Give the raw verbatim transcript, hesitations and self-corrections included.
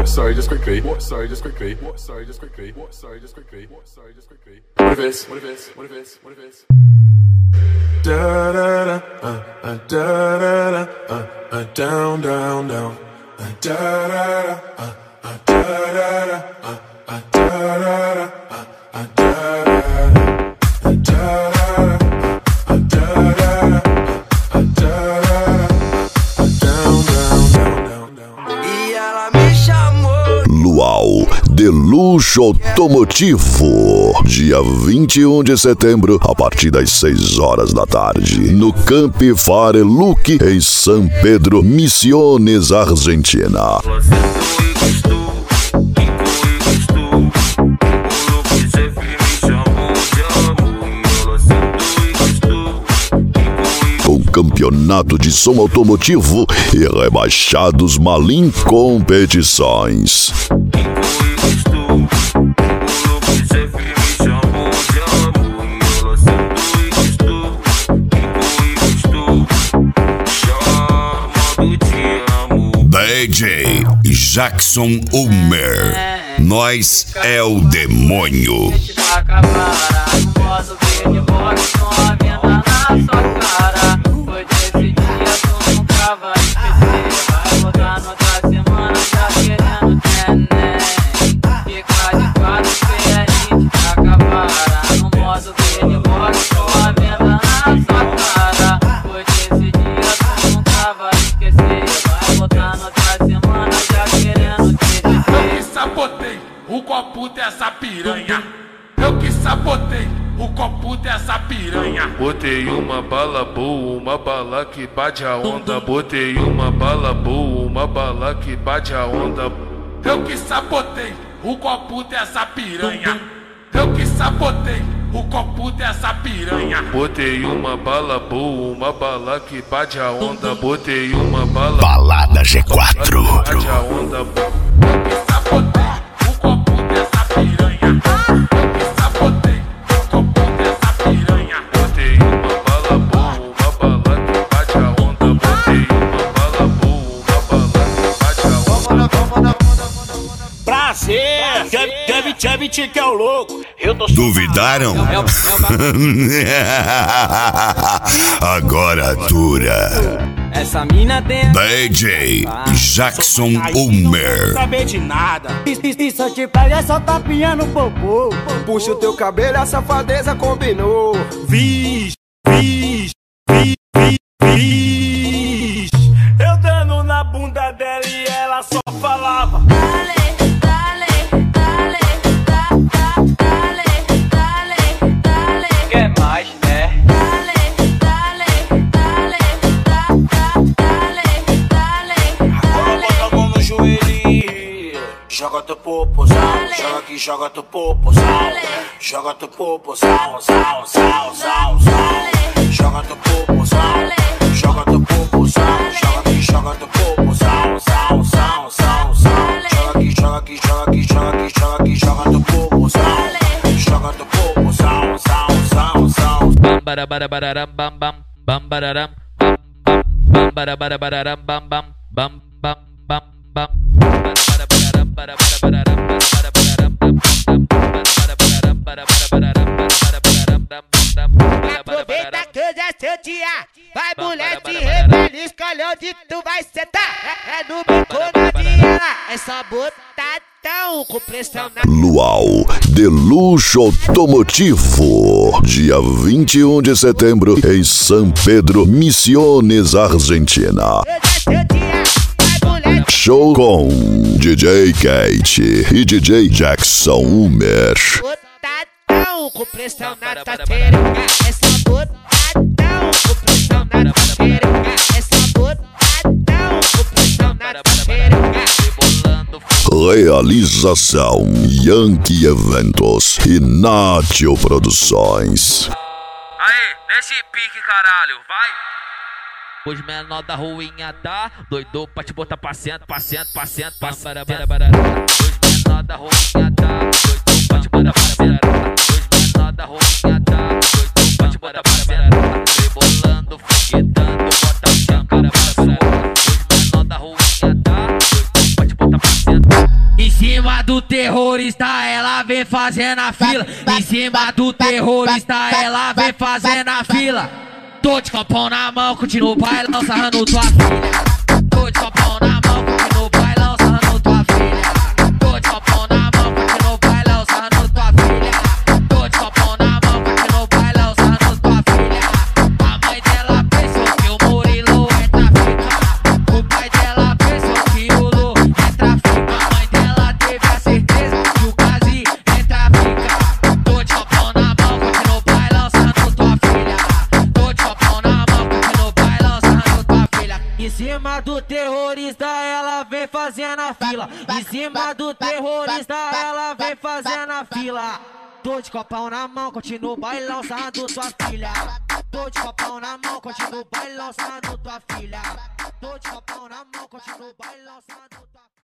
What? Sorry, just quickly. What? Sorry, just quickly. What? Sorry, just quickly. What? Sorry, just quickly. What? Sorry, just quickly. What if it's? What if it's? What if it's? What if it's? Da da da, uh, uh, da da da, uh, uh, down, down, down, uh, da da da, uh, uh, da da da, uh, uh, da da da, uh, uh, da da da, uh, da da da, uh, uh, da da da, uh, uh, da da da, uh, down, down, down, down, down. E ela me chamou. Luau de Luxo Automotivo, dia vinte e um de setembro, a partir das seis horas da tarde, no Campi Fare Look, em San Pedro, Misiones, Argentina. Com campeonato de som automotivo e rebaixados Malim competições. D J Jackson Ulmer, nós é o demônio. O copo dessa piranha, eu que sabotei o copo dessa piranha. Botei uma bala boa, uma bala que bate a onda. Botei uma bala boa, uma bala que bate a onda. Eu que sabotei o copo dessa piranha, eu que sabotei o copo dessa piranha. Botei uma bala boa, uma bala que bate a onda. Botei uma bala Balada G quatro. bate a onda. Eu que sabotei o copo dessa piranha, eu que sabotei o copo dessa piranha. Botei uma bala boa, uma bala que bate a onda. Botei uma bala boa, uma bala que bate a onda. Prazer, Chevy, Chevy, Chevy, que é o louco. Eu tô Duvidaram? Agora dura. Essa mina tem. D J Jackson Ulmer. Não saber de nada. E se eu te pego é só tapinha no popô. Puxa o teu cabelo, a safadeza combinou. Vixe, vixe, vixe, vixe. Eu dando na bunda dela e ela só falava. Dale, dale, dale, da, da, dale, dale, dale. Quer mais, né? Dale, dale, dale, da, da, dale, dale, Agora bota a mão no joelho e joga teu popozão. Joga aqui, joga teu popozão. Joga teu popozão, zão, zão, zão, zão. Joga teu popozão. Joga teu popozão. Joga aqui, joga teu popozão, zão, zão, zão, zão. Joga aqui, joga aqui, joga aqui, joga aqui, joga aqui, joga teu popozão. Joga teu popozão, zão, zão, zão. Bam bara bara bararam bam bam bam bararam bam bam bam bara bara bararam bam bam bam bam bam bam bara bara bararam bara bara bararam bara bararam bam bam bara bararam bara bara bararam bara bararam bam bam. Aproveita que hoje é seu dia. Vai mulher se rebelde, escolhe onde tu vai sentar. É no bico na viela, é só botadão com pressão na. Luau de Luxo Automotivo, dia vinte e um de setembro, em San Pedro, Misiones, Argentina. Hoje é seu dia. Vai mulher Show com D J Kate e D J Jackson Ulmer. botadão com pressão na tua xereca. É só botadão com pressão na tua xereca. É só botadão com pressão na tua xereca. Realização Yankee Eventos e Natio Produções. Aê, nesse pique, caralho, vai! Os menor da ruinha tá doido pra te botar pra cento, pra cento, pra cento, pra cento, para, para, para. Os menor da ruinha tá doido pra te botar pra cento. Os menor da ruinha tá doido pra te botar pra cento. Rebolando, foguetando, bota a chão, para, para, para. Os menor da ruinha tá doido pra te botar pra cento. cima do terrorista, ela vem fazendo a fila. Em cima do terrorista, ela vem fazendo a fila. Tô de copão na mão, continuo bailão, sarrando tua filha. Tô de copão na mão, continuo bailão, sarrando tua filha. Tô de copão na mão, continuo bailão, sarrando tua filha. Tô de copão na mão, continuo bailão, sarrando tua filha. A mãe dela pensou que o Murilo é traficante. O pai dela pensou que o Lu é traficante. A mãe dela teve a certeza que o Kazi é traficante. Tô de copão na mão, continuo bailão, sarrando tua filha. Tô de copão na mão, continuo bailão, sarrando tua filha. Em cima do terrorista, ela vem fazendo a fila. Em cima do terrorista, ela vem fazendo a fila. Tô de copão na mão, continuo bailão, sarrando tua filha. Tô de copão na mão, continuo bailão, sarrando tua filha. Tô de copão na mão, continuo bailão, sarrando tua filha.